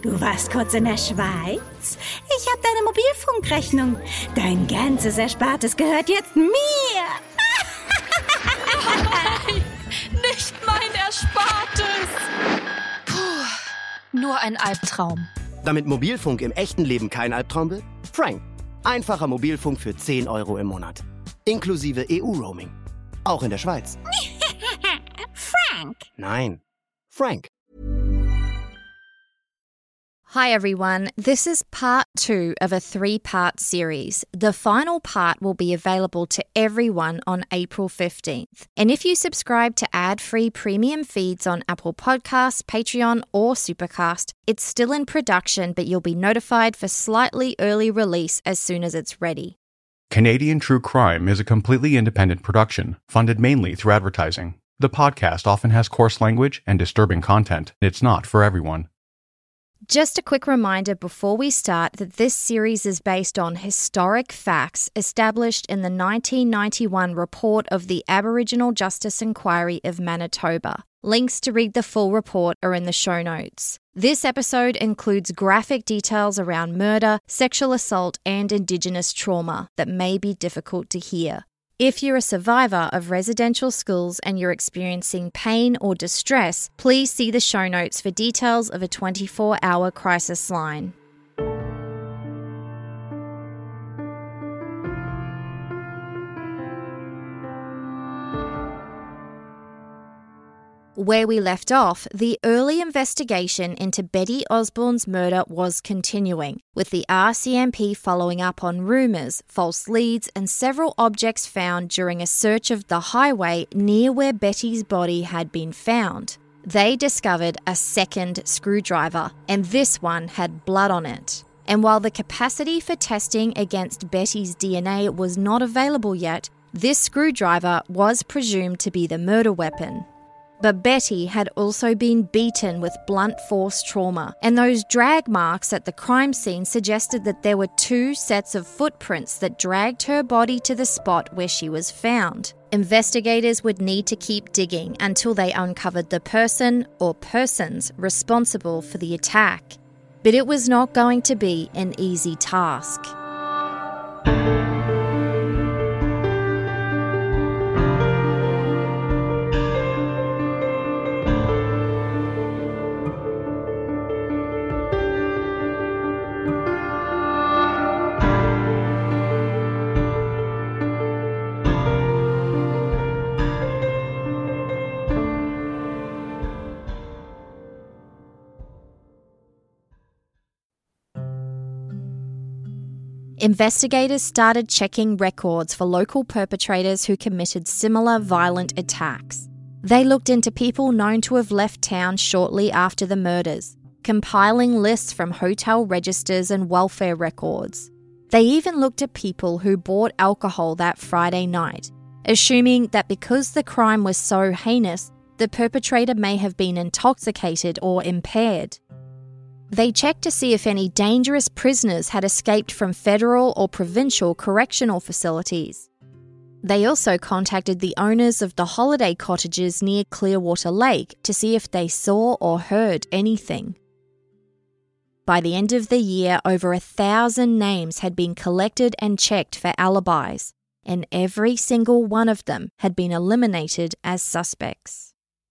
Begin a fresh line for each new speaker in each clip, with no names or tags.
Du warst kurz in der Schweiz? Ich habe deine Mobilfunkrechnung. Dein ganzes Erspartes gehört jetzt mir.
Nein, nicht mein Erspartes. Puh, nur ein Albtraum.
Damit Mobilfunk im echten Leben kein Albtraum wird? Frank. Einfacher Mobilfunk für 10 € im Monat. Inklusive EU-Roaming. Auch in der Schweiz.
Frank.
Nein, Frank.
Hi everyone, this is part 2 of a 3-part series. The final part will be available to everyone on April 15th. And if you subscribe to ad-free premium feeds on Apple Podcasts, Patreon or Supercast, it's still in production, but you'll be notified for slightly early release as soon as it's ready.
Canadian True Crime is a completely independent production, funded mainly through advertising. The podcast often has coarse language and disturbing content. It's not for everyone.
Just a quick reminder before we start that this series is based on historic facts established in the 1991 report of the Aboriginal Justice Inquiry of Manitoba. Links to read the full report are in the show notes. This episode includes graphic details around murder, sexual assault, and Indigenous trauma that may be difficult to hear. If you're a survivor of residential schools and you're experiencing pain or distress, please see the show notes for details of a 24-hour crisis line. Where we left off, the early investigation into Betty Osborne's murder was continuing, with the RCMP following up on rumours, false leads, and several objects found during a search of the highway near where Betty's body had been found. They discovered a second screwdriver, and this one had blood on it. And while the capacity for testing against Betty's DNA was not available yet, this screwdriver was presumed to be the murder weapon. But Betty had also been beaten with blunt force trauma, and those drag marks at the crime scene suggested that there were 2 sets of footprints that dragged her body to the spot where she was found. Investigators would need to keep digging until they uncovered the person or persons responsible for the attack. But it was not going to be an easy task. Investigators started checking records for local perpetrators who committed similar violent attacks. They looked into people known to have left town shortly after the murders, compiling lists from hotel registers and welfare records. They even looked at people who bought alcohol that Friday night, assuming that because the crime was so heinous, the perpetrator may have been intoxicated or impaired. They checked to see if any dangerous prisoners had escaped from federal or provincial correctional facilities. They also contacted the owners of the holiday cottages near Clearwater Lake to see if they saw or heard anything. By the end of the year, over 1,000 names had been collected and checked for alibis, and every single one of them had been eliminated as suspects.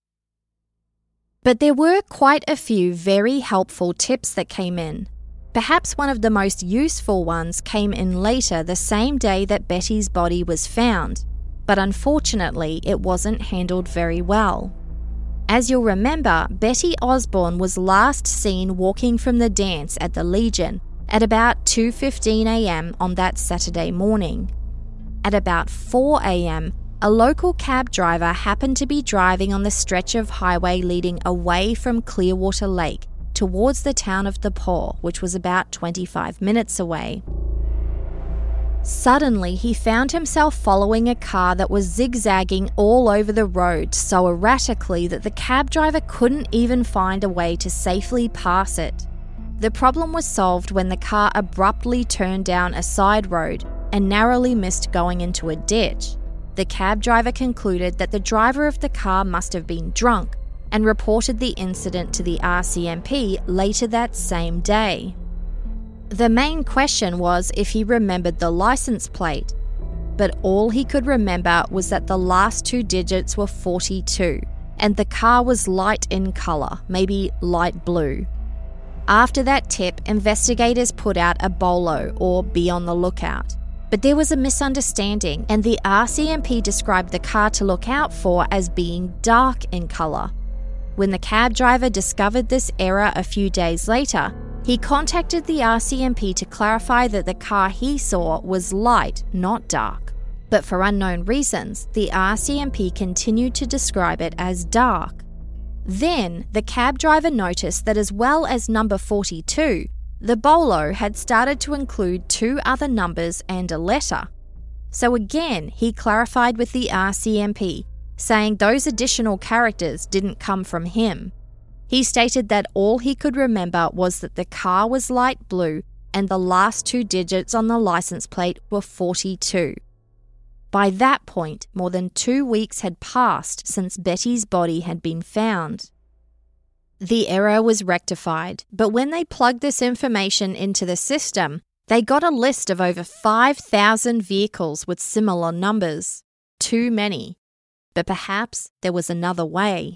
But there were quite a few very helpful tips that came in. Perhaps one of the most useful ones came in later the same day that Betty's body was found, but unfortunately it wasn't handled very well. As you'll remember, Betty Osborne was last seen walking from the dance at the Legion at about 2:15 a.m. on that Saturday morning. At about 4 a.m, a local cab driver happened to be driving on the stretch of highway leading away from Clearwater Lake towards the town of The Paw, which was about 25 minutes away. Suddenly, he found himself following a car that was zigzagging all over the road so erratically that the cab driver couldn't even find a way to safely pass it. The problem was solved when the car abruptly turned down a side road and narrowly missed going into a ditch. The cab driver concluded that the driver of the car must have been drunk, and reported the incident to the RCMP later that same day. The main question was if he remembered the license plate, but all he could remember was that the last 2 digits were 42, and the car was light in colour, maybe light blue. After that tip, investigators put out a BOLO, or be on the lookout. But there was a misunderstanding, and the RCMP described the car to look out for as being dark in colour. When the cab driver discovered this error a few days later, he contacted the RCMP to clarify that the car he saw was light, not dark. But for unknown reasons, the RCMP continued to describe it as dark. Then, the cab driver noticed that as well as number 42, the BOLO had started to include 2 other numbers and a letter. So again, he clarified with the RCMP, saying those additional characters didn't come from him. He stated that all he could remember was that the car was light blue and the last 2 digits on the license plate were 42. By that point, more than 2 weeks had passed since Betty's body had been found. The error was rectified, but when they plugged this information into the system, they got a list of over 5,000 vehicles with similar numbers. Too many. But perhaps there was another way.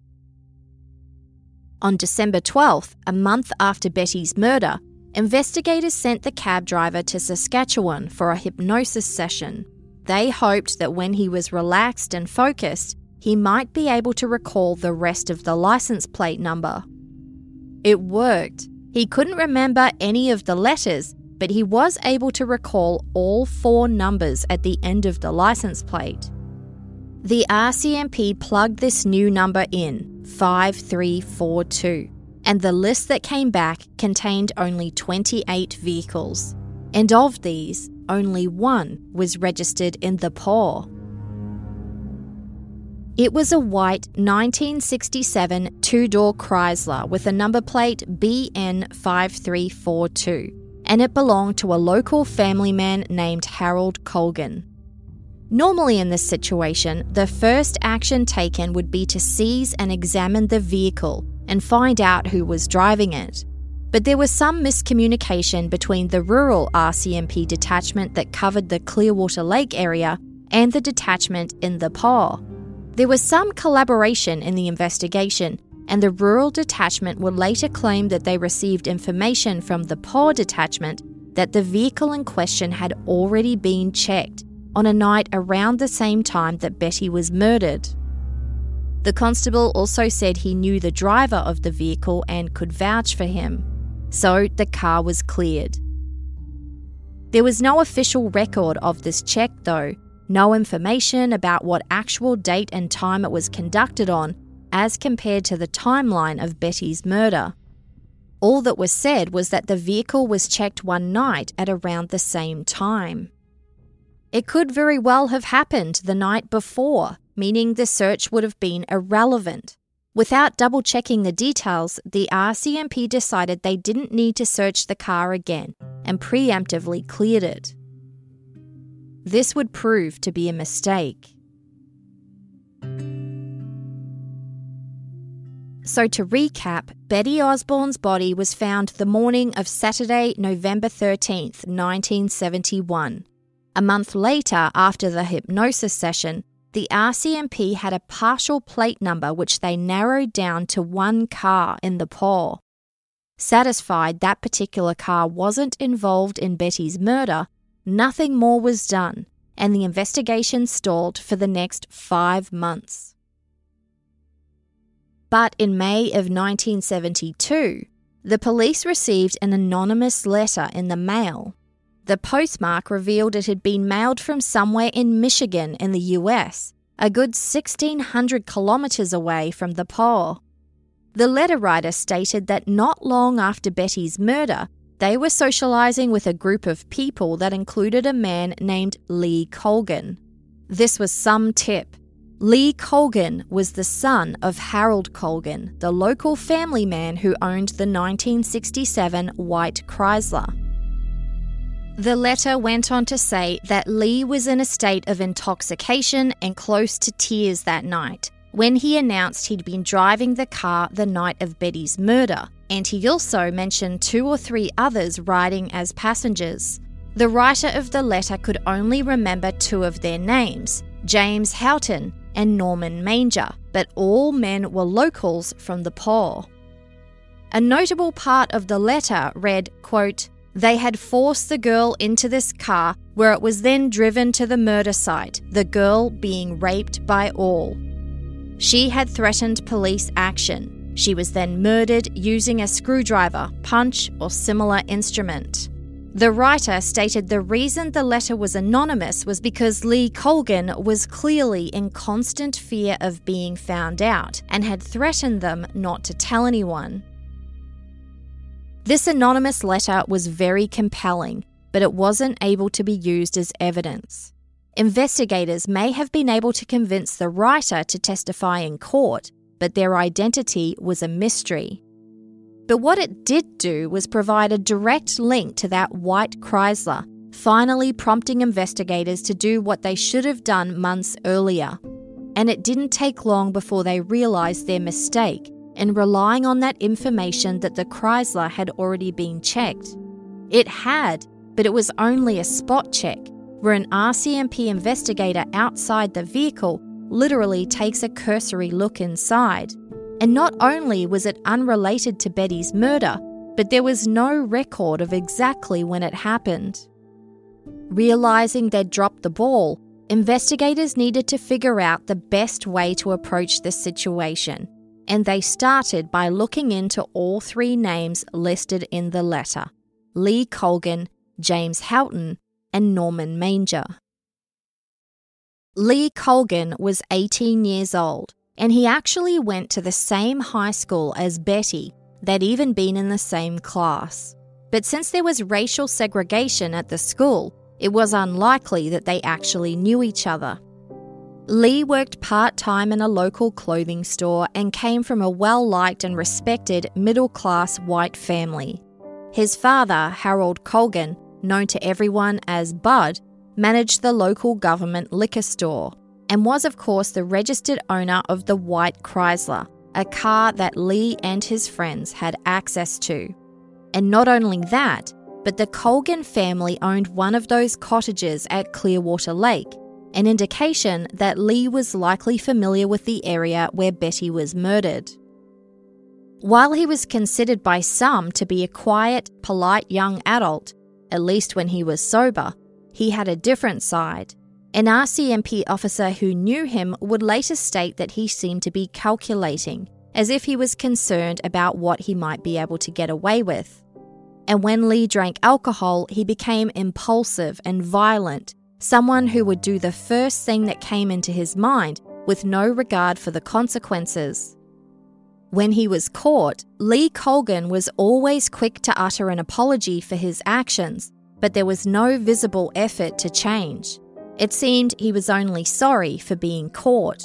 On December 12th, a month after Betty's murder, investigators sent the cab driver to Saskatchewan for a hypnosis session. They hoped that when he was relaxed and focused, he might be able to recall the rest of the license plate number. It worked. He couldn't remember any of the letters, but he was able to recall all 4 numbers at the end of the license plate. The RCMP plugged this new number in, 5342, and the list that came back contained only 28 vehicles. And of these, only 1 was registered in the paw. It was a white 1967 2-door Chrysler with a number plate BN5342, and it belonged to a local family man named Harold Colgan. Normally in this situation, the first action taken would be to seize and examine the vehicle and find out who was driving it. But there was some miscommunication between the rural RCMP detachment that covered the Clearwater Lake area and the detachment in the paw. There was some collaboration in the investigation, and the rural detachment would later claim that they received information from the paw detachment that the vehicle in question had already been checked on a night around the same time that Betty was murdered. The constable also said he knew the driver of the vehicle and could vouch for him. So the car was cleared. There was no official record of this check though, no information about what actual date and time it was conducted on as compared to the timeline of Betty's murder. All that was said was that the vehicle was checked one night at around the same time. It could very well have happened the night before, meaning the search would have been irrelevant. Without double-checking the details, the RCMP decided they didn't need to search the car again and preemptively cleared it. This would prove to be a mistake. So to recap, Betty Osborne's body was found the morning of Saturday, November 13th, 1971. A month later, after the hypnosis session, the RCMP had a partial plate number which they narrowed down to 1 car in the paw. Satisfied that particular car wasn't involved in Betty's murder, nothing more was done, and the investigation stalled for the next 5 months. But in May of 1972, the police received an anonymous letter in the mail. The postmark revealed it had been mailed from somewhere in Michigan in the US, a good 1,600 kilometers away from the paw. The letter writer stated that not long after Betty's murder, they were socializing with a group of people that included a man named Lee Colgan. This was some tip. Lee Colgan was the son of Harold Colgan, the local family man who owned the 1967 white Chrysler. The letter went on to say that Lee was in a state of intoxication and close to tears that night, when he announced he'd been driving the car the night of Betty's murder, and he also mentioned 2 or 3 others riding as passengers. The writer of the letter could only remember 2 of their names, James Houghton and Norman Manger, but all men were locals from the Paw. A notable part of the letter read, quote, "They had forced the girl into this car where it was then driven to the murder site, the girl being raped by all. She had threatened police action. She was then murdered using a screwdriver, punch, or similar instrument." The writer stated the reason the letter was anonymous was because Lee Colgan was clearly in constant fear of being found out and had threatened them not to tell anyone. This anonymous letter was very compelling, but it wasn't able to be used as evidence. Investigators may have been able to convince the writer to testify in court, but their identity was a mystery. But what it did do was provide a direct link to that white Chrysler, finally prompting investigators to do what they should have done months earlier. And it didn't take long before they realised their mistake in relying on that information that the Chrysler had already been checked. It had, but it was only a spot check, where an RCMP investigator outside the vehicle literally takes a cursory look inside. And not only was it unrelated to Betty's murder, but there was no record of exactly when it happened. Realising they'd dropped the ball, investigators needed to figure out the best way to approach this situation, and they started by looking into all 3 names listed in the letter: Lee Colgan, James Houghton, and Norman Manger. Lee Colgan was 18 years old, and he actually went to the same high school as Betty. They'd even been in the same class. But since there was racial segregation at the school, it was unlikely that they actually knew each other. Lee worked part-time in a local clothing store and came from a well-liked and respected middle-class white family. His father, Harold Colgan, known to everyone as Bud, managed the local government liquor store and was, of course, the registered owner of the white Chrysler, a car that Lee and his friends had access to. And not only that, but the Colgan family owned one of those cottages at Clearwater Lake, an indication that Lee was likely familiar with the area where Betty was murdered. While he was considered by some to be a quiet, polite young adult, at least when he was sober, he had a different side. An RCMP officer who knew him would later state that he seemed to be calculating, as if he was concerned about what he might be able to get away with. And when Lee drank alcohol, he became impulsive and violent, someone who would do the first thing that came into his mind with no regard for the consequences. When he was caught, Lee Colgan was always quick to utter an apology for his actions, but there was no visible effort to change. It seemed he was only sorry for being caught.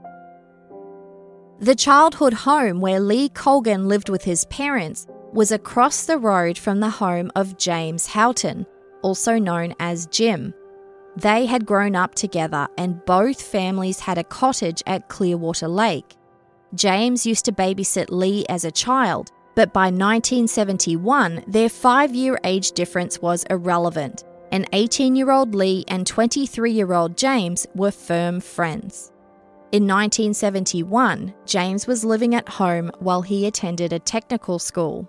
The childhood home where Lee Colgan lived with his parents was across the road from the home of James Houghton, also known as Jim. They had grown up together and both families had a cottage at Clearwater Lake. James used to babysit Lee as a child, but by 1971, their 5-year age difference was irrelevant, and 18-year-old Lee and 23-year-old James were firm friends. In 1971, James was living at home while he attended a technical school.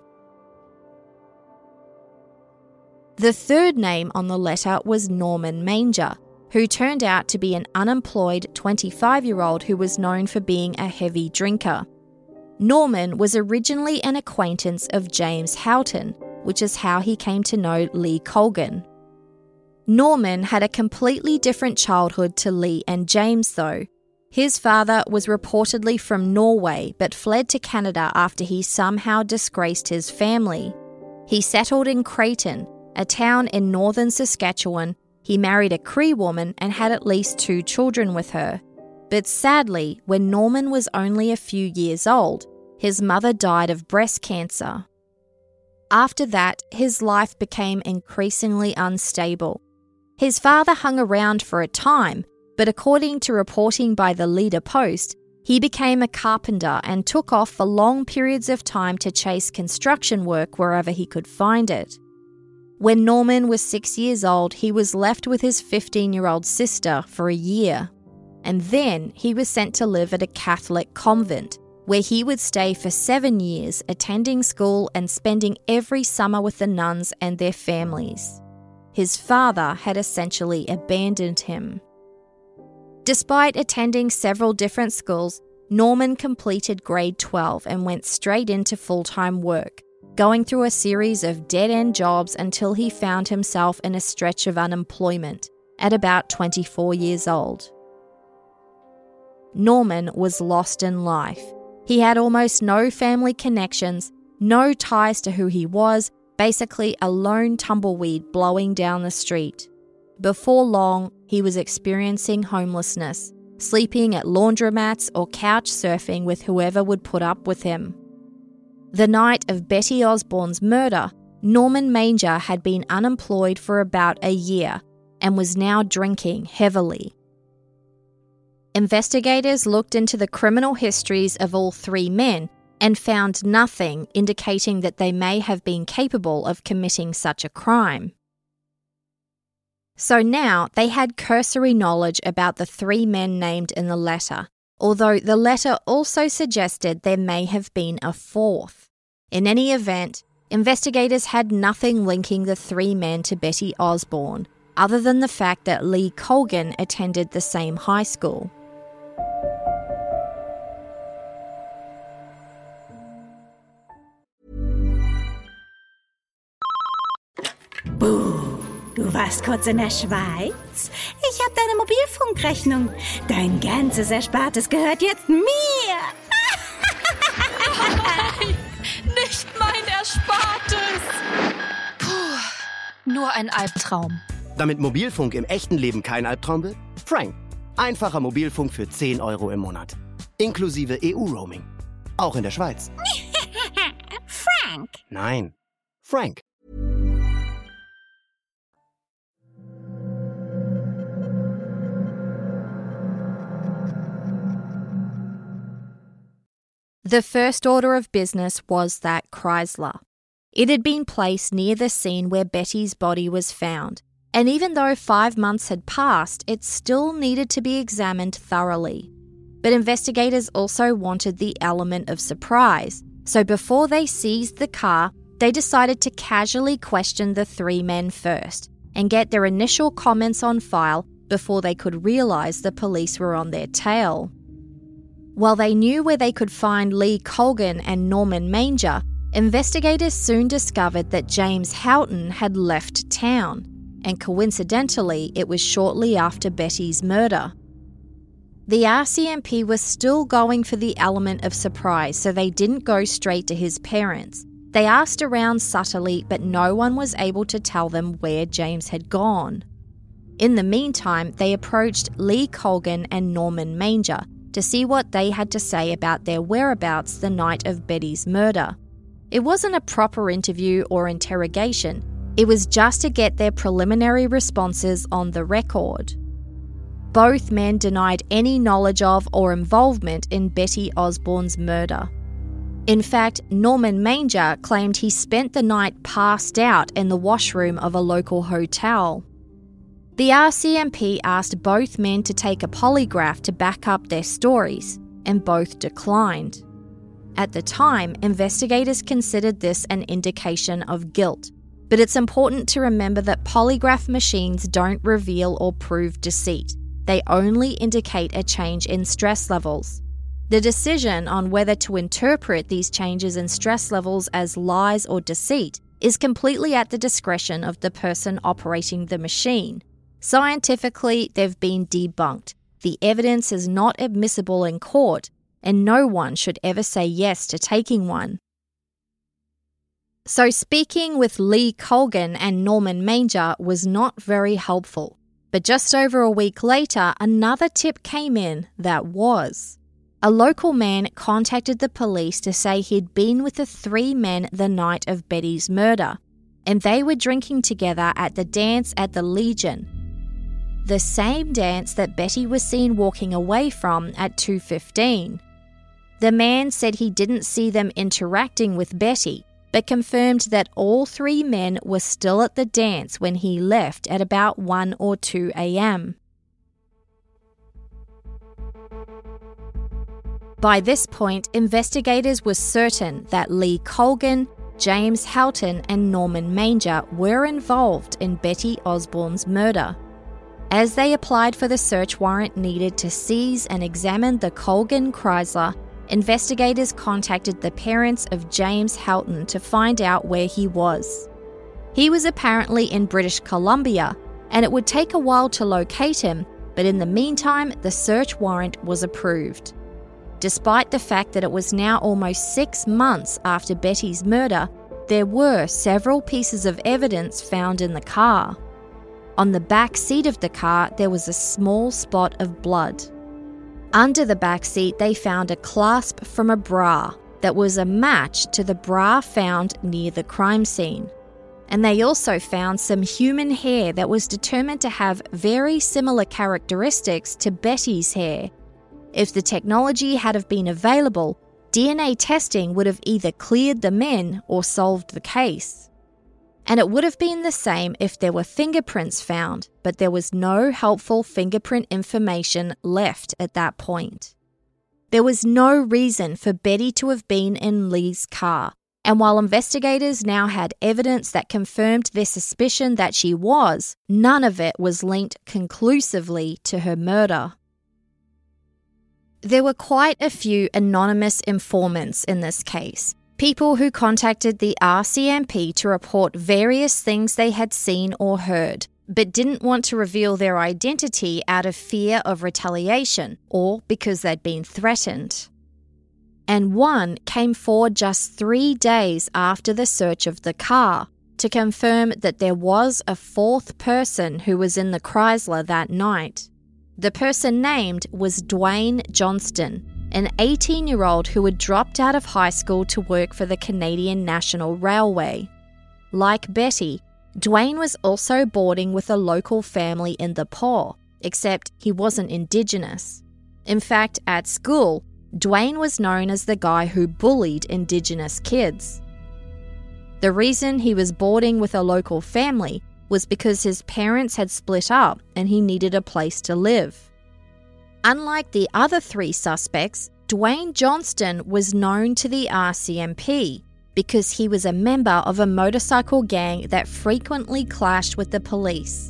The third name on the letter was Norman Manger, who turned out to be an unemployed 25-year-old who was known for being a heavy drinker. Norman was originally an acquaintance of James Houghton, which is how he came to know Lee Colgan. Norman had a completely different childhood to Lee and James, though. His father was reportedly from Norway but fled to Canada after he somehow disgraced his family. He settled in Creighton, a town in northern Saskatchewan. He married a Cree woman and had at least 2 children with her. But sadly, when Norman was only a few years old, his mother died of breast cancer. After that, his life became increasingly unstable. His father hung around for a time, but according to reporting by the Leader Post, He became a carpenter and took off for long periods of time to chase construction work wherever he could find it. When Norman was 6 years old, he was left with his 15-year-old sister for a year, and then he was sent to live at a Catholic convent, where he would stay for 7 years, attending school and spending every summer with the nuns and their families. His father had essentially abandoned him. Despite attending several different schools, Norman completed grade 12 and went straight into full-time work, going through a series of dead-end jobs until he found himself in a stretch of unemployment at about 24 years old. Norman was lost in life. He had almost no family connections, no ties to who he was, basically a lone tumbleweed blowing down the street. Before long, he was experiencing homelessness, sleeping at laundromats or couch surfing with whoever would put up with him. The night of Betty Osborne's murder, Norman Manger had been unemployed for about a year and was now drinking heavily. Investigators looked into the criminal histories of all three men and found nothing indicating that they may have been capable of committing such a crime. So now they had cursory knowledge about the three men named in the letter, although the letter also suggested there may have been a fourth. In any event, investigators had nothing linking the three men to Betty Osborne, other than the fact that Lee Colgan attended the same high school.
Du warst kurz in der Schweiz? Ich habe deine Mobilfunkrechnung. Dein ganzes Erspartes gehört jetzt mir.
Nein, nicht mein Erspartes. Puh, nur ein Albtraum.
Damit Mobilfunk im echten Leben kein Albtraum wird? Frank. Einfacher Mobilfunk für 10 Euro im Monat. Inklusive EU-Roaming. Auch in der Schweiz.
Frank.
Nein, Frank.
The first order of business was that Chrysler. It had been placed near the scene where Betty's body was found, and even though 5 months had passed, it still needed to be examined thoroughly. But investigators also wanted the element of surprise, so before they seized the car, they decided to casually question the three men first and get their initial comments on file before they could realise the police were on their tail. While they knew where they could find Lee Colgan and Norman Manger, investigators soon discovered that James Houghton had left town, and coincidentally, it was shortly after Betty's murder. The RCMP was still going for the element of surprise, so they didn't go straight to his parents. They asked around subtly, but no one was able to tell them where James had gone. In the meantime, they approached Lee Colgan and Norman Manger to see what they had to say about their whereabouts the night of Betty's murder. It wasn't a proper interview or interrogation. It was just to get their preliminary responses on the record. Both men denied any knowledge of or involvement in Betty Osborne's murder. In fact, Norman Manger claimed he spent the night passed out in the washroom of a local hotel. The RCMP asked both men to take a polygraph to back up their stories, and both declined. At the time, investigators considered this an indication of guilt, but it's important to remember that polygraph machines don't reveal or prove deceit. They only indicate a change in stress levels. The decision on whether to interpret these changes in stress levels as lies or deceit is completely at the discretion of the person operating the machine. Scientifically, they've been debunked. The evidence is not admissible in court, and no one should ever say yes to taking one. So speaking with Lee Colgan and Norman Manger was not very helpful. But just over a week later, another tip came in that was. A local man contacted the police to say he'd been with the three men the night of Betty's murder, and they were drinking together at the dance at the Legion. the same dance that Betty was seen walking away from at 2:15. The man said he didn't see them interacting with Betty, but confirmed that all three men were still at the dance when he left at about 1 or 2 a.m. By this point, investigators were certain that Lee Colgan, James Houghton and Norman Manger were involved in Betty Osborne's murder. As they applied for the search warrant needed to seize and examine the Colgan Chrysler, investigators contacted the parents of James Houghton to find out where he was. He was apparently in British Columbia, and it would take a while to locate him, but in the meantime, the search warrant was approved. Despite the fact that it was now almost 6 months after Betty's murder, there were several pieces of evidence found in the car. On the back seat of the car, there was a small spot of blood. Under the back seat, they found a clasp from a bra that was a match to the bra found near the crime scene. And they also found some human hair that was determined to have very similar characteristics to Betty's hair. If the technology had have been available, DNA testing would have either cleared the men or solved the case. And it would have been the same if there were fingerprints found, but there was no helpful fingerprint information left at that point. There was no reason for Betty to have been in Lee's car, and while investigators now had evidence that confirmed their suspicion that she was, none of it was linked conclusively to her murder. There were quite a few anonymous informants in this case, people who contacted the RCMP to report various things they had seen or heard, but didn't want to reveal their identity out of fear of retaliation or because they'd been threatened. And one came forward just 3 days after the search of the car to confirm that there was a fourth person who was in the Chrysler that night. The person named was Dwayne Johnston, an 18-year-old who had dropped out of high school to work for the Canadian National Railway. Like Betty, Dwayne was also boarding with a local family in the Paw, except he wasn't Indigenous. In fact, at school, Dwayne was known as the guy who bullied Indigenous kids. The reason he was boarding with a local family was because his parents had split up and he needed a place to live. Unlike the other 3 suspects, Dwayne Johnston was known to the RCMP because he was a member of a motorcycle gang that frequently clashed with the police.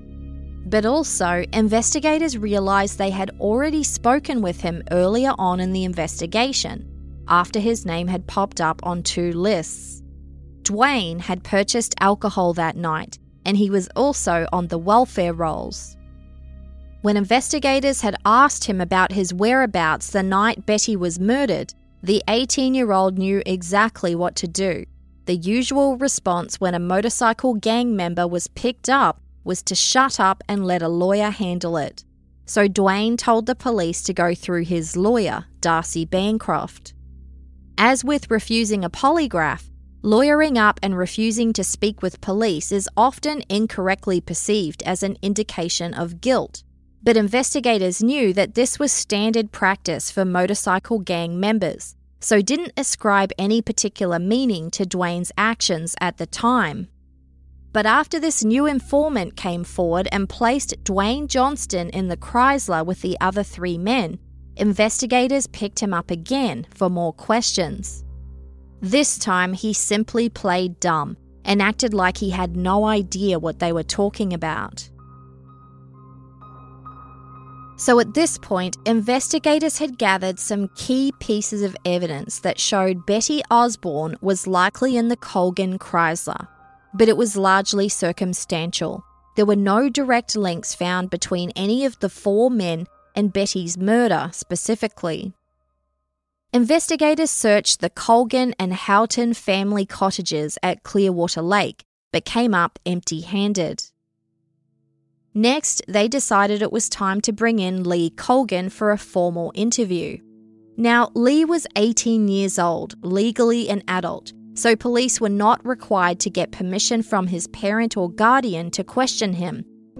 But also, investigators realised they had already spoken with him earlier on in the investigation, after his name had popped up on 2 lists. Dwayne had purchased alcohol that night, and he was also on the welfare rolls. When investigators had asked him about his whereabouts the night Betty was murdered, the 18-year-old knew exactly what to do. The usual response when a motorcycle gang member was picked up was to shut up and let a lawyer handle it. So Dwayne told the police to go through his lawyer, Darcy Bancroft. As with refusing a polygraph, lawyering up and refusing to speak with police is often incorrectly perceived as an indication of guilt, but investigators knew that this was standard practice for motorcycle gang members, so didn't ascribe any particular meaning to Dwayne's actions at the time. But after this new informant came forward and placed Dwayne Johnston in the Chrysler with the other 3 men, investigators picked him up again for more questions. This time, he simply played dumb and acted like he had no idea what they were talking about. So at this point, investigators had gathered some key pieces of evidence that showed Betty Osborne was likely in the Colgan Chrysler, but it was largely circumstantial. There were no direct links found between any of the 4 men and Betty's murder specifically. Investigators searched the Colgan and Houghton family cottages at Clearwater Lake, but came up empty-handed. Next, they decided it was time to bring in Lee Colgan for a formal interview. Now, Lee was 18 years old, legally an adult, so police were not required to get permission from his parent or guardian to question him.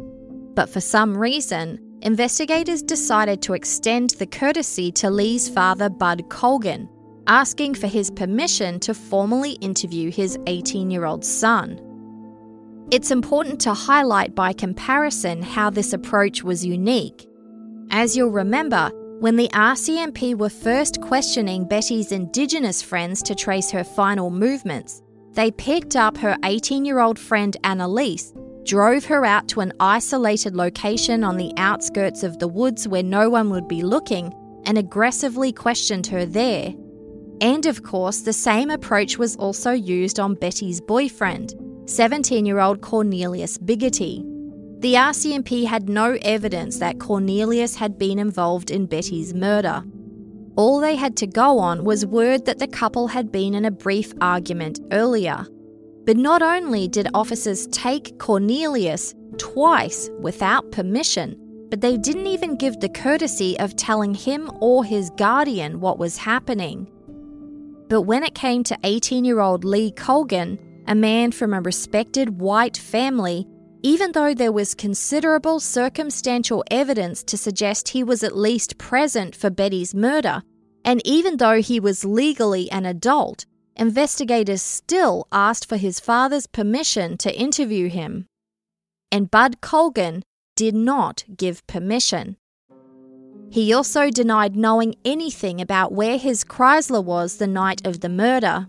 But for some reason, investigators decided to extend the courtesy to Lee's father, Bud Colgan, asking for his permission to formally interview his 18-year-old son. It's important to highlight by comparison how this approach was unique. As you'll remember, when the RCMP were first questioning Betty's Indigenous friends to trace her final movements, they picked up her 18-year-old friend Annalise, drove her out to an isolated location on the outskirts of the woods where no one would be looking, and aggressively questioned her there. And of course, the same approach was also used on Betty's boyfriend, 17-year-old Cornelius Biggity. The RCMP had no evidence that Cornelius had been involved in Betty's murder. All they had to go on was word that the couple had been in a brief argument earlier. But not only did officers take Cornelius twice without permission, but they didn't even give the courtesy of telling him or his guardian what was happening. But when it came to 18-year-old Lee Colgan, a man from a respected white family, even though there was considerable circumstantial evidence to suggest he was at least present for Betty's murder, and even though he was legally an adult, investigators still asked for his father's permission to interview him. And Bud Colgan did not give permission. He also denied knowing anything about where his Chrysler was the night of the murder.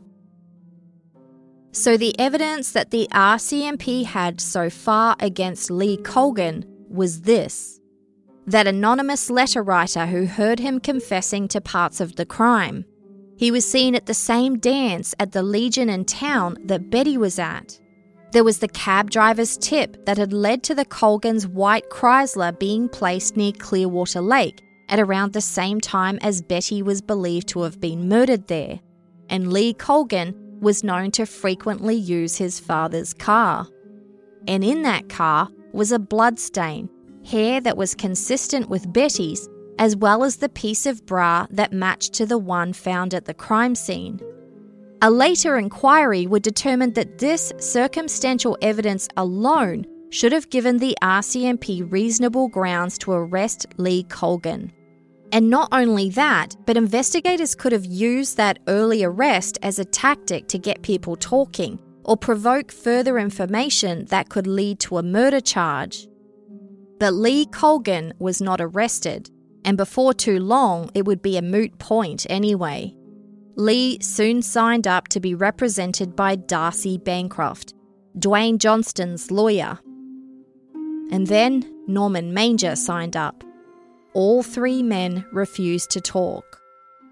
So the evidence that the RCMP had so far against Lee Colgan was this: that anonymous letter writer who heard him confessing to parts of the crime. He was seen at the same dance at the Legion in town that Betty was at. There was the cab driver's tip that had led to the Colgans' white Chrysler being placed near Clearwater Lake at around the same time as Betty was believed to have been murdered there. And Lee Colgan was known to frequently use his father's car. And in that car was a bloodstain, hair that was consistent with Betty's, as well as the piece of bra that matched to the one found at the crime scene. A later inquiry would determine that this circumstantial evidence alone should have given the RCMP reasonable grounds to arrest Lee Colgan. And not only that, but investigators could have used that early arrest as a tactic to get people talking or provoke further information that could lead to a murder charge. But Lee Colgan was not arrested, and before too long it would be a moot point anyway. Lee soon signed up to be represented by Darcy Bancroft, Dwayne Johnston's lawyer. And then Norman Manger signed up. All three men refused to talk.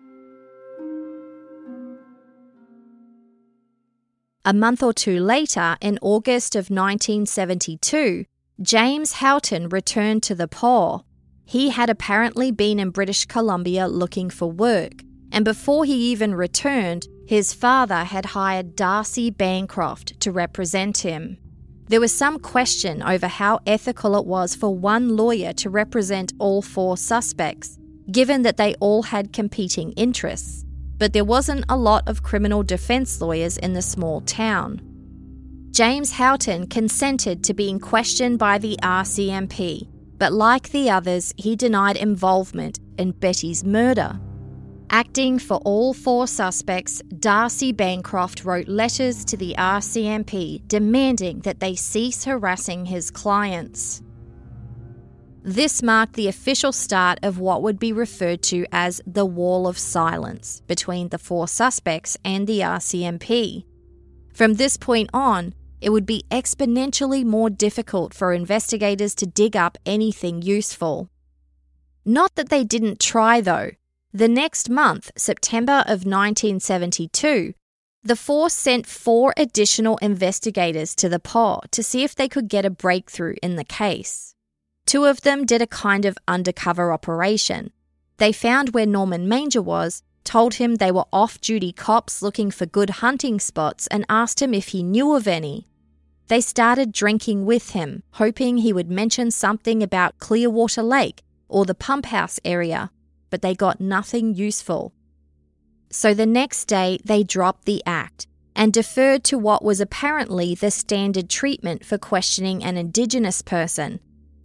A month or two later, in August of 1972, James Houghton returned to the Paw. He had apparently been in British Columbia looking for work, and before he even returned, his father had hired Darcy Bancroft to represent him. There was some question over how ethical it was for one lawyer to represent all four suspects, given that they all had competing interests, but there wasn't a lot of criminal defense lawyers in the small town. James Houghton consented to being questioned by the RCMP, but like the others, he denied involvement in Betty's murder. Acting for all four suspects, Darcy Bancroft wrote letters to the RCMP demanding that they cease harassing his clients. This marked the official start of what would be referred to as the Wall of Silence between the four suspects and the RCMP. From this point on, it would be exponentially more difficult for investigators to dig up anything useful. Not that they didn't try, though. The next month, September of 1972, the force sent 4 additional investigators to the Paw to see if they could get a breakthrough in the case. 2 of them did a kind of undercover operation. They found where Norman Manger was, told him they were off-duty cops looking for good hunting spots, and asked him if he knew of any. They started drinking with him, hoping he would mention something about Clearwater Lake or the pump house area, but they got nothing useful. So the next day they dropped the act and deferred to what was apparently the standard treatment for questioning an Indigenous person.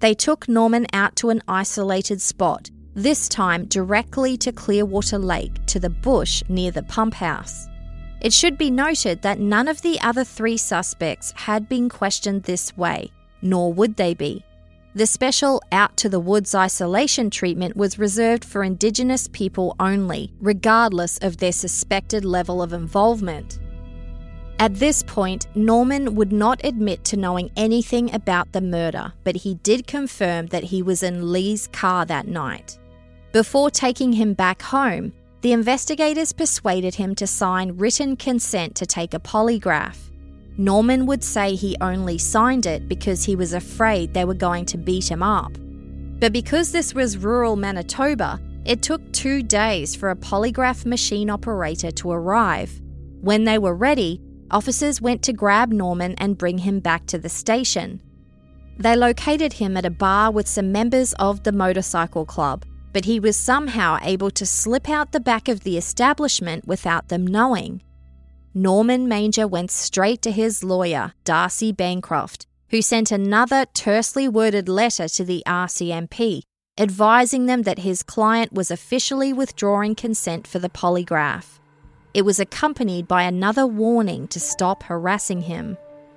They took Norman out to an isolated spot, this time directly to Clearwater Lake, to the bush near the pump house. It should be noted that none of the other 3 suspects had been questioned this way, nor would they be. The special out to the woods isolation treatment was reserved for Indigenous people only, regardless of their suspected level of involvement. At this point, Norman would not admit to knowing anything about the murder, but he did confirm that he was in Lee's car that night. Before taking him back home, the investigators persuaded him to sign written consent to take a polygraph. Norman would say he only signed it because he was afraid they were going to beat him up. But because this was rural Manitoba, it took 2 days for a polygraph machine operator to arrive. When they were ready, officers went to grab Norman and bring him back to the station. They located him at a bar with some members of the motorcycle club, but he was somehow able to slip out the back of the establishment without them knowing. Norman Manger went straight to his lawyer, Darcy Bancroft, who sent another tersely worded letter to the RCMP, advising them that his client was officially withdrawing consent for the polygraph. It was accompanied by another warning to stop harassing him.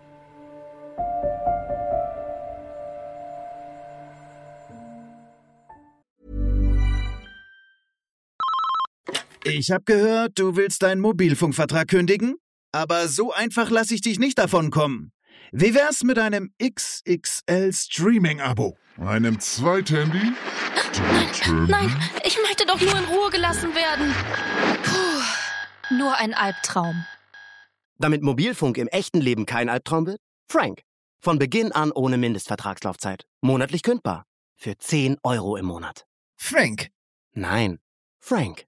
Ich habe gehört, du willst deinen Mobilfunkvertrag kündigen? Aber so einfach lasse ich dich nicht davon kommen. Wie wär's mit einem XXL-Streaming-Abo?
Einem Zweithandy?
Nein, ich möchte doch nur in Ruhe gelassen werden. Puh, nur ein Albtraum.
Damit Mobilfunk im echten Leben kein Albtraum wird? Frank. Von Beginn an ohne Mindestvertragslaufzeit. Monatlich kündbar. Für 10 Euro im Monat.
Frank.
Nein, Frank.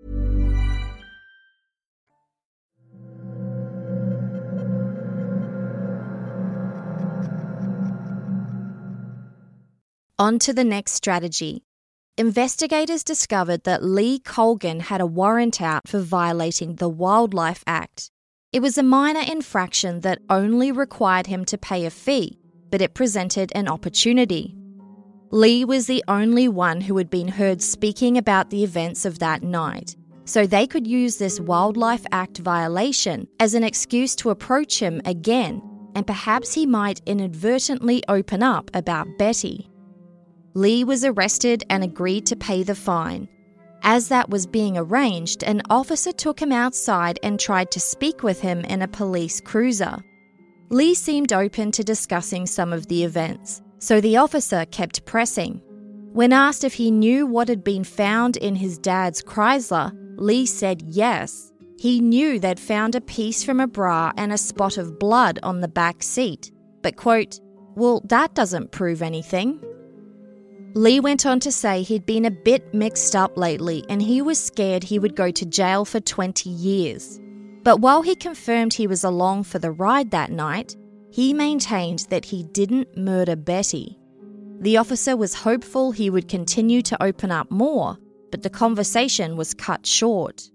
On to the next strategy. Investigators discovered that Lee Colgan had a warrant out for violating the Wildlife Act. It was a minor infraction that only required him to pay a fee, but it presented an opportunity. Lee was the only one who had been heard speaking about the events of that night, so they could use this Wildlife Act violation as an excuse to approach him again, and perhaps he might inadvertently open up about Betty. Lee was arrested and agreed to pay the fine. As that was being arranged, an officer took him outside and tried to speak with him in a police cruiser. Lee seemed open to discussing some of the events, so the officer kept pressing. When asked if he knew what had been found in his dad's Chrysler, Lee said yes. He knew they'd found a piece from a bra and a spot of blood on the back seat, but, quote, "Well, that doesn't prove anything." Lee went on to say he'd been a bit mixed up lately and he was scared he would go to jail for 20 years. But while he confirmed he was along for the ride that night, he maintained that he didn't murder Betty. The officer was hopeful he would continue to open up more, but the conversation was cut short.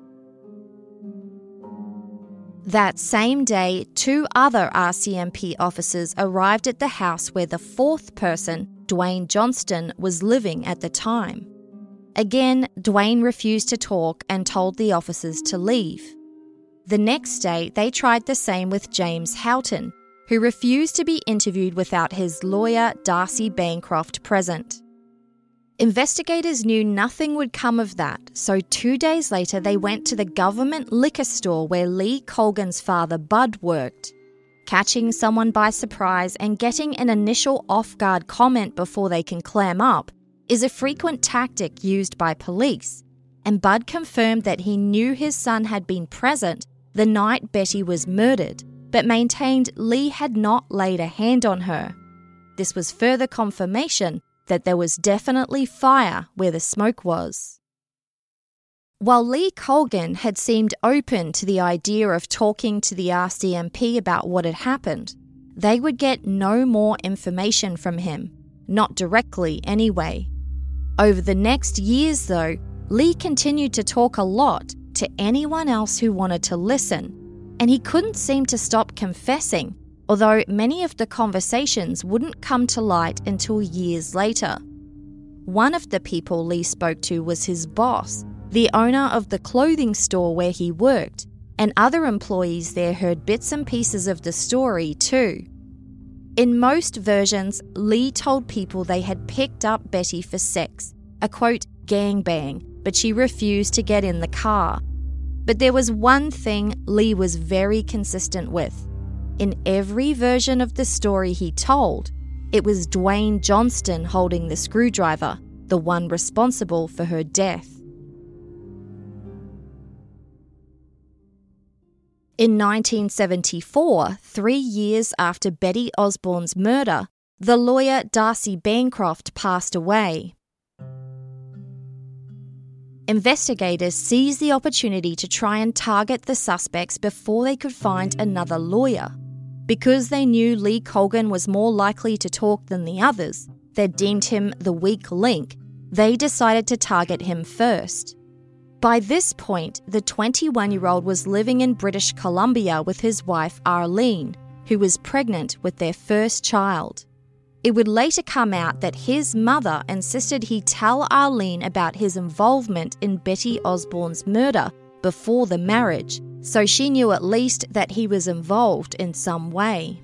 That same day, 2 other RCMP officers arrived at the house where the 4th person, Dwayne Johnston, was living at the time. Again, Dwayne refused to talk and told the officers to leave. The next day, they tried the same with James Houghton, who refused to be interviewed without his lawyer, Darcy Bancroft, present. Investigators knew nothing would come of that, so 2 days later they went to the government liquor store where Lee Colgan's father, Bud, worked. Catching someone by surprise and getting an initial off-guard comment before they can clam up is a frequent tactic used by police, and Bud confirmed that he knew his son had been present the night Betty was murdered, but maintained Lee had not laid a hand on her. This was further confirmation that there was definitely fire where the smoke was. While Lee Colgan had seemed open to the idea of talking to the RCMP about what had happened, they would get no more information from him, not directly anyway. Over the next years, though, Lee continued to talk a lot to anyone else who wanted to listen, and he couldn't seem to stop confessing, although many of the conversations wouldn't come to light until years later. One of the people Lee spoke to was his boss, the owner of the clothing store where he worked, and other employees there heard bits and pieces of the story too. In most versions, Lee told people they had picked up Betty for sex, a quote, gangbang, but she refused to get in the car. But there was one thing Lee was very consistent with. In every version of the story he told, it was Dwayne Johnston holding the screwdriver, the one responsible for her death. In 1974, 3 years after Betty Osborne's murder, the lawyer Darcy Bancroft passed away. Investigators seized the opportunity to try and target the suspects before they could find another lawyer. Because they knew Lee Colgan was more likely to talk than the others, they deemed him the weak link. They decided to target him first. By this point, the 21-year-old was living in British Columbia with his wife Arlene, who was pregnant with their first child. It would later come out that his mother insisted he tell Arlene about his involvement in Betty Osborne's murder before the marriage, so she knew at least that he was involved in some way.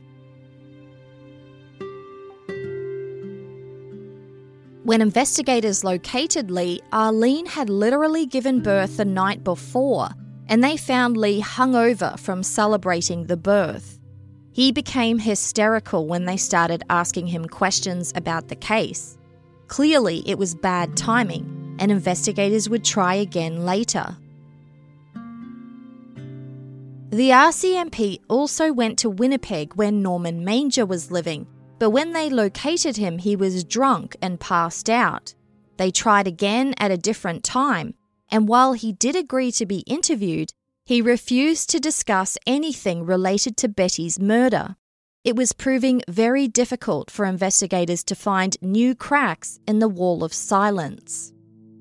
When investigators located Lee, Arlene had literally given birth the night before, and they found Lee hungover from celebrating the birth. He became hysterical when they started asking him questions about the case. Clearly, it was bad timing, and investigators would try again later. The RCMP also went to Winnipeg where Norman Manger was living, but when they located him, he was drunk and passed out. They tried again at a different time, and while he did agree to be interviewed, he refused to discuss anything related to Betty's murder. It was proving very difficult for investigators to find new cracks in the wall of silence.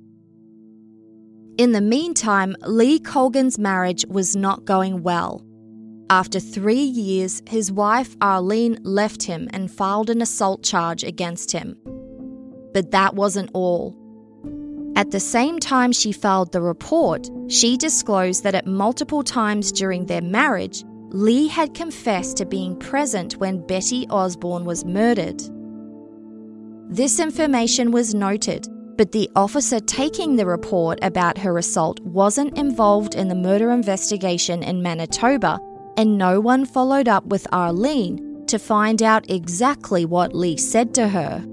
In the meantime, Lee Colgan's marriage was not going well. After 3 years, his wife Arlene left him and filed an assault charge against him. But that wasn't all. At the same time she filed the report, she disclosed that at multiple times during their marriage, Lee had confessed to being present when Betty Osborne was murdered. This information was noted, but the officer taking the report about her assault wasn't involved in the murder investigation in Manitoba, and no one followed up with Arlene to find out exactly what Lee said to her.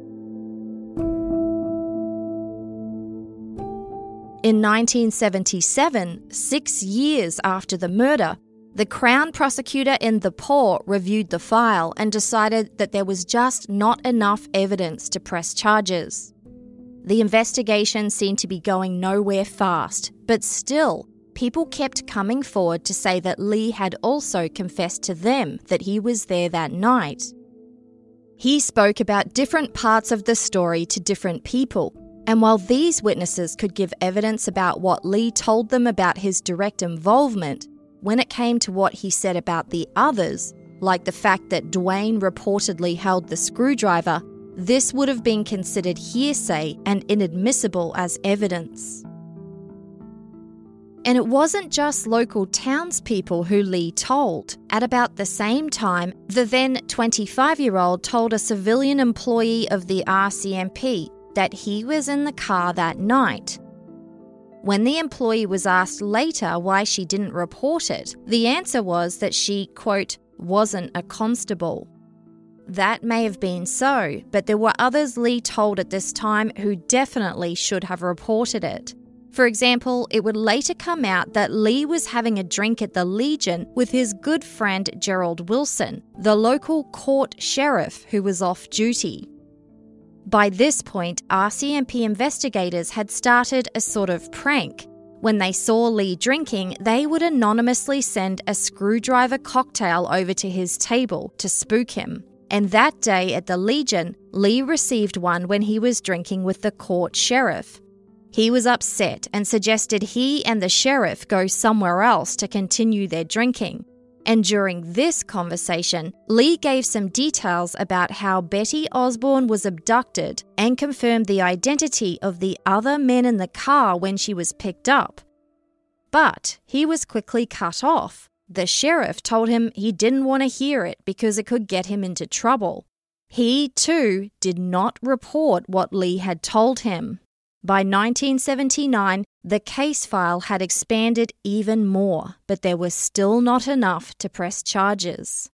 In 1977, 6 years after the murder, the Crown prosecutor in The Paw reviewed the file and decided that there was just not enough evidence to press charges. The investigation seemed to be going nowhere fast, but still, people kept coming forward to say that Lee had also confessed to them that he was there that night. He spoke about different parts of the story to different people, and while these witnesses could give evidence about what Lee told them about his direct involvement, when it came to what he said about the others, like the fact that Dwayne reportedly held the screwdriver, this would have been considered hearsay and inadmissible as evidence. And it wasn't just local townspeople who Lee told. At about the same time, the then 25-year-old told a civilian employee of the RCMP that he was in the car that night. When the employee was asked later why she didn't report it, the answer was that she, quote, wasn't a constable. That may have been so, but there were others Lee told at this time who definitely should have reported it. For example, it would later come out that Lee was having a drink at the Legion with his good friend Gerald Wilson, the local court sheriff who was off duty. By this point, RCMP investigators had started a sort of prank. When they saw Lee drinking, they would anonymously send a screwdriver cocktail over to his table to spook him. And that day at the Legion, Lee received one when he was drinking with the court sheriff. He was upset and suggested he and the sheriff go somewhere else to continue their drinking. And during this conversation, Lee gave some details about how Betty Osborne was abducted and confirmed the identity of the other men in the car when she was picked up. But he was quickly cut off. The sheriff told him he didn't want to hear it because it could get him into trouble. He, too, did not report what Lee had told him. By 1979, the case file had expanded even more, but there was still not enough to press charges.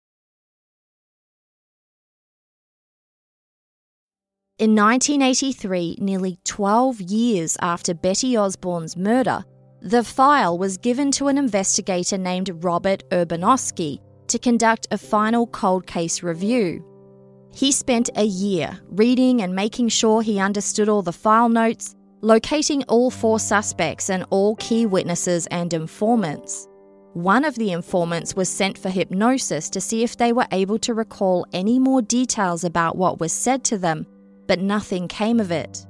In 1983, nearly 12 years after Betty Osborne's murder, the file was given to an investigator named Robert Urbanowski to conduct a final cold case review. He spent a year reading and making sure he understood all the file notes, locating all 4 suspects and all key witnesses and informants. One of the informants was sent for hypnosis to see if they were able to recall any more details about what was said to them, but nothing came of it.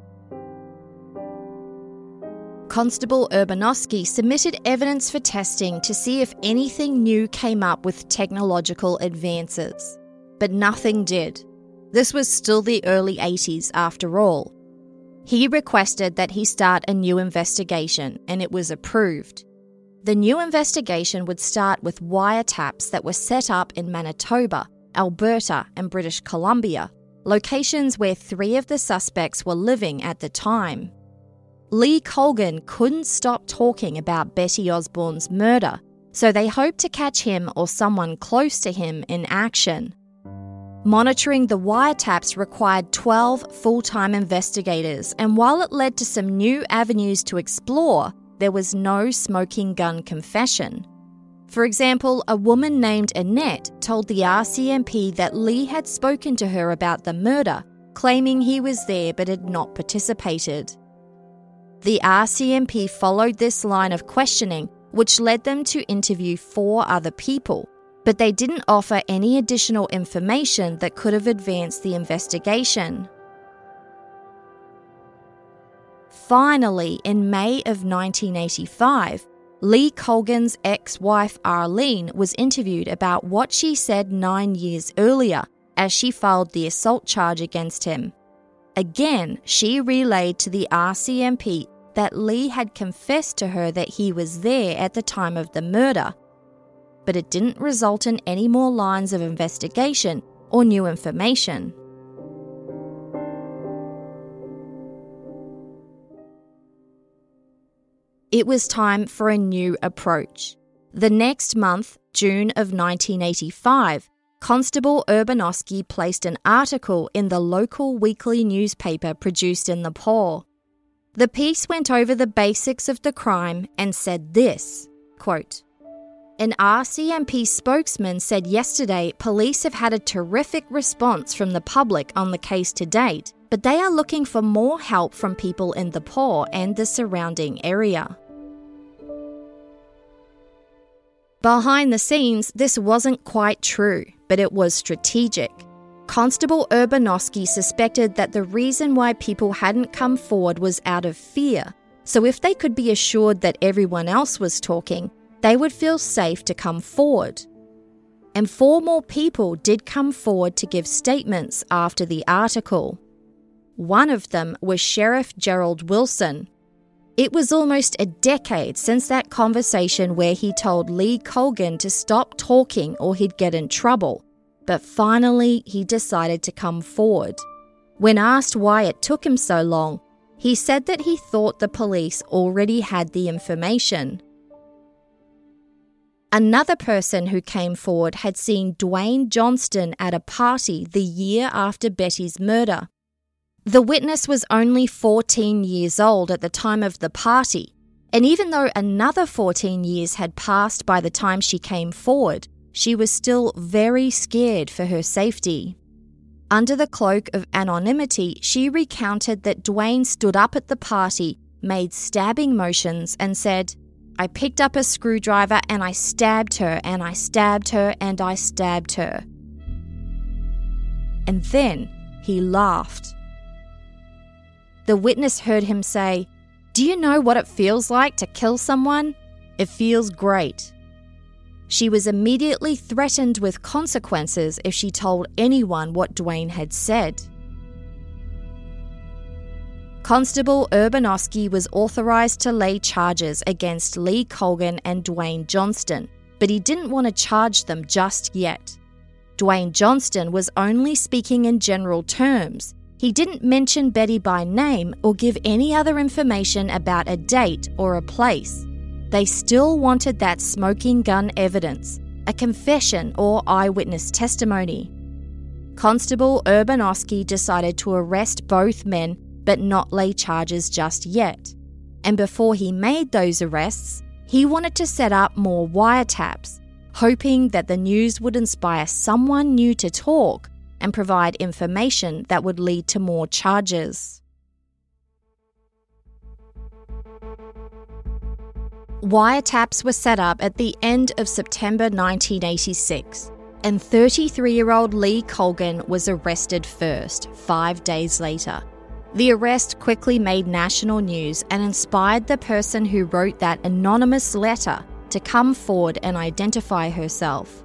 Constable Urbanowski submitted evidence for testing to see if anything new came up with technological advances, but nothing did. This was still the early 80s after all. He requested that he start a new investigation, and it was approved. The new investigation would start with wiretaps that were set up in Manitoba, Alberta, and British Columbia, locations where 3 of the suspects were living at the time. Lee Colgan couldn't stop talking about Betty Osborne's murder, so they hoped to catch him or someone close to him in action. Monitoring the wiretaps required 12 full-time investigators, and while it led to some new avenues to explore, there was no smoking gun confession. For example, a woman named Annette told the RCMP that Lee had spoken to her about the murder, claiming he was there but had not participated. The RCMP followed this line of questioning, which led them to interview 4 other people, but they didn't offer any additional information that could have advanced the investigation. Finally, in May of 1985, Lee Colgan's ex-wife Arlene was interviewed about what she said 9 years earlier as she filed the assault charge against him. Again, she relayed to the RCMP that Lee had confessed to her that he was there at the time of the murder, but it didn't result in any more lines of investigation or new information. It was time for a new approach. The next month, June of 1985, Constable Urbanowski placed an article in the local weekly newspaper produced in Nepal. The piece went over the basics of the crime and said this, quote, "An RCMP spokesman said yesterday police have had a terrific response from the public on the case to date, but they are looking for more help from people in Nepal and the surrounding area." Behind the scenes, this wasn't quite true, but it was strategic. Constable Urbanowski suspected that the reason why people hadn't come forward was out of fear, so if they could be assured that everyone else was talking, they would feel safe to come forward. And 4 more people did come forward to give statements after the article. One of them was Sheriff Gerald Wilson. It was almost a decade since that conversation where he told Lee Colgan to stop talking or he'd get in trouble, but finally he decided to come forward. When asked why it took him so long, he said that he thought the police already had the information. Another person who came forward had seen Dwayne Johnston at a party the year after Betty's murder. The witness was only 14 years old at the time of the party, and even though another 14 years had passed by the time she came forward, she was still very scared for her safety. Under the cloak of anonymity, she recounted that Dwayne stood up at the party, made stabbing motions, and said, "I picked up a screwdriver and I stabbed her and I stabbed her and I stabbed her." And then he laughed. The witness heard him say, "Do you know what it feels like to kill someone? It feels great." She was immediately threatened with consequences if she told anyone what Duane had said. Constable Urbanowski was authorised to lay charges against Lee Colgan and Duane Johnston, but he didn't want to charge them just yet. Duane Johnston was only speaking in general terms. He didn't mention Betty by name or give any other information about a date or a place. They still wanted that smoking gun evidence, a confession or eyewitness testimony. Constable Urbanowski decided to arrest both men but not lay charges just yet. And before he made those arrests, he wanted to set up more wiretaps, hoping that the news would inspire someone new to talk and provide information that would lead to more charges. Wiretaps were set up at the end of September 1986, and 33-year-old Lee Colgan was arrested first, 5 days later. The arrest quickly made national news and inspired the person who wrote that anonymous letter to come forward and identify herself.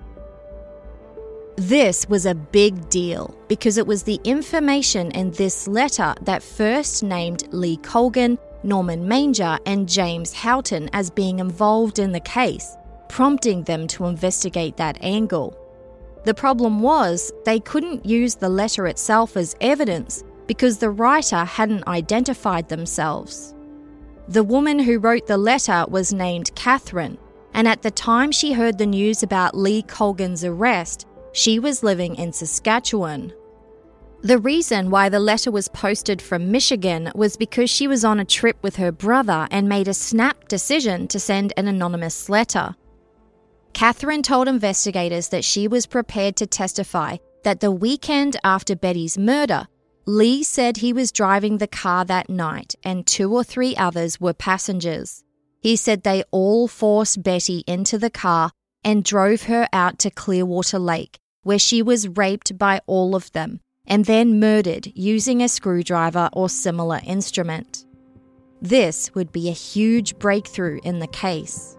This was a big deal because it was the information in this letter that first named Lee Colgan, Norman Manger, and James Houghton as being involved in the case, prompting them to investigate that angle. The problem was they couldn't use the letter itself as evidence because the writer hadn't identified themselves. The woman who wrote the letter was named Catherine, and at the time she heard the news about Lee Colgan's arrest, she was living in Saskatchewan. The reason why the letter was posted from Michigan was because she was on a trip with her brother and made a snap decision to send an anonymous letter. Catherine told investigators that she was prepared to testify that the weekend after Betty's murder, Lee said he was driving the car that night and 2 or 3 others were passengers. He said they all forced Betty into the car and drove her out to Clearwater Lake, where she was raped by all of them and then murdered using a screwdriver or similar instrument. This would be a huge breakthrough in the case.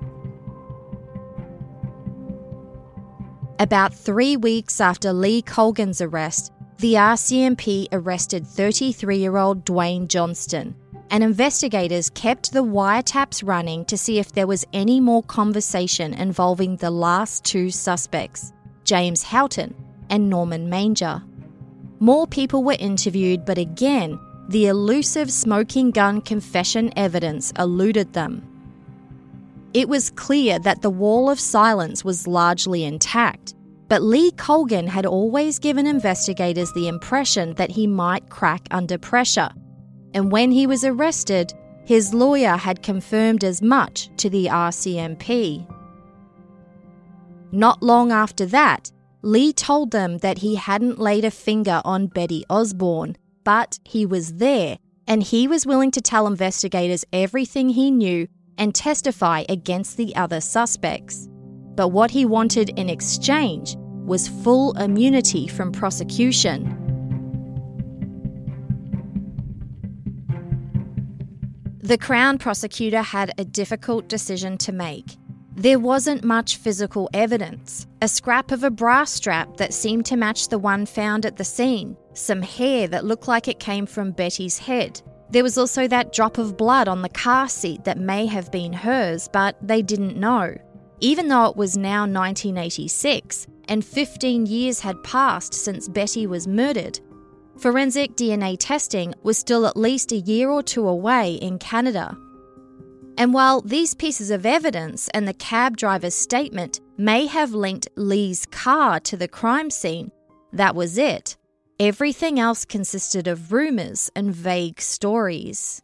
About 3 weeks after Lee Colgan's arrest, the RCMP arrested 33-year-old Duane Johnston, and investigators kept the wiretaps running to see if there was any more conversation involving the last 2 suspects, James Houghton and Norman Manger. More people were interviewed, but again, the elusive smoking gun confession evidence eluded them. It was clear that the wall of silence was largely intact, but Lee Colgan had always given investigators the impression that he might crack under pressure, and when he was arrested, his lawyer had confirmed as much to the RCMP. Not long after that, Lee told them that he hadn't laid a finger on Betty Osborne, but he was there, and he was willing to tell investigators everything he knew and testify against the other suspects. But what he wanted in exchange was full immunity from prosecution. The Crown prosecutor had a difficult decision to make. There wasn't much physical evidence. A scrap of a bra strap that seemed to match the one found at the scene, some hair that looked like it came from Betty's head. There was also that drop of blood on the car seat that may have been hers, but they didn't know. Even though it was now 1986 and 15 years had passed since Betty was murdered, forensic DNA testing was still at least a year or 2 away in Canada. And while these pieces of evidence and the cab driver's statement may have linked Lee's car to the crime scene, that was it. Everything else consisted of rumours and vague stories.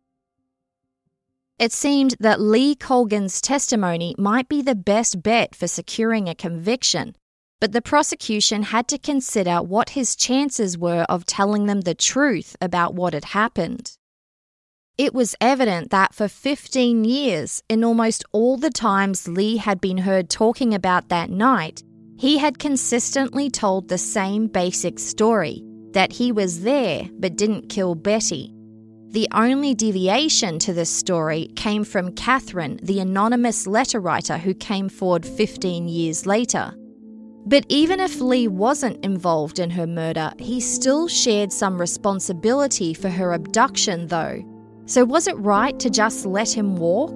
It seemed that Lee Colgan's testimony might be the best bet for securing a conviction, but the prosecution had to consider what his chances were of telling them the truth about what had happened. It was evident that for 15 years, in almost all the times Lee had been heard talking about that night, he had consistently told the same basic story, that he was there but didn't kill Betty. The only deviation to this story came from Catherine, the anonymous letter writer who came forward 15 years later. But even if Lee wasn't involved in her murder, he still shared some responsibility for her abduction though. So was it right to just let him walk?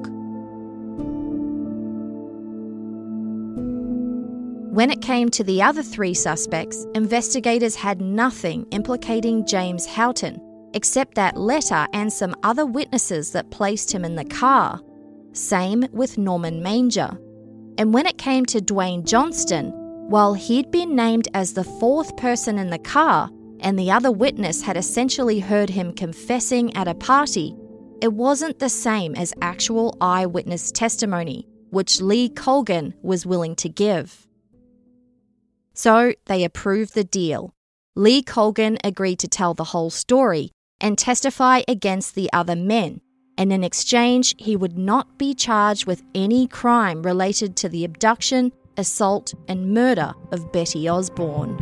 When it came to the other 3 suspects, investigators had nothing implicating James Houghton, except that letter and some other witnesses that placed him in the car. Same with Norman Manger. And when it came to Dwayne Johnston, while he'd been named as the 4th person in the car, and the other witness had essentially heard him confessing at a party, it wasn't the same as actual eyewitness testimony, which Lee Colgan was willing to give. So they approved the deal. Lee Colgan agreed to tell the whole story and testify against the other men, and in exchange he would not be charged with any crime related to the abduction, assault and murder of Betty Osborne.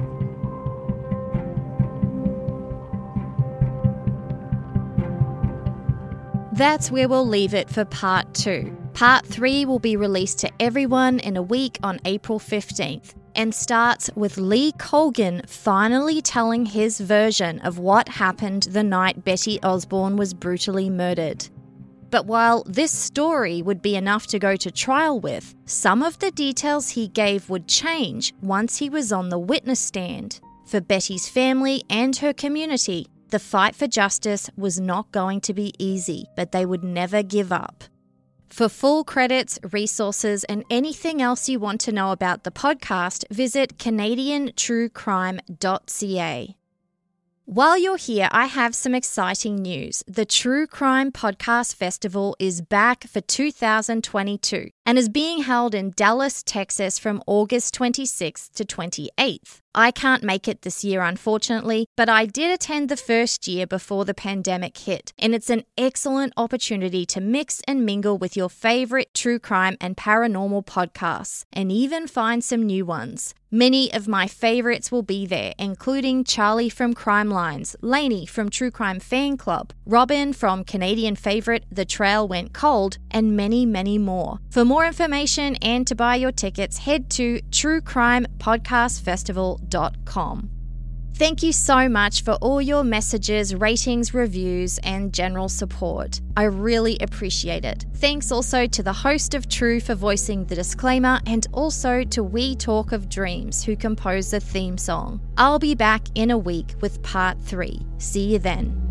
That's where we'll leave it for part 2. Part 3 will be released to everyone in a week on April 15th and starts with Lee Colgan finally telling his version of what happened the night Betty Osborne was brutally murdered. But while this story would be enough to go to trial with, some of the details he gave would change once he was on the witness stand. For Betty's family and her community, the fight for justice was not going to be easy, but they would never give up. For full credits, resources, and anything else you want to know about the podcast, visit CanadianTrueCrime.ca. While you're here, I have some exciting news. The True Crime Podcast Festival is back for 2022 and is being held in Dallas, Texas from August 26th to 28th. I can't make it this year, unfortunately, but I did attend the first year before the pandemic hit, and it's an excellent opportunity to mix and mingle with your favorite true crime and paranormal podcasts, and even find some new ones. Many of my favorites will be there, including Charlie from Crime Lines, Lainey from True Crime Fan Club, Robin from Canadian favorite The Trail Went Cold, and many, many more. For more information and to buy your tickets, head to truecrimepodcastfestival.com. Thank you so much for all your messages, ratings, reviews, and general support. I really appreciate it. Thanks also to the host of True for voicing the disclaimer, and also to We Talk of Dreams, who composed the theme song. I'll be back in a week with part 3. See you then.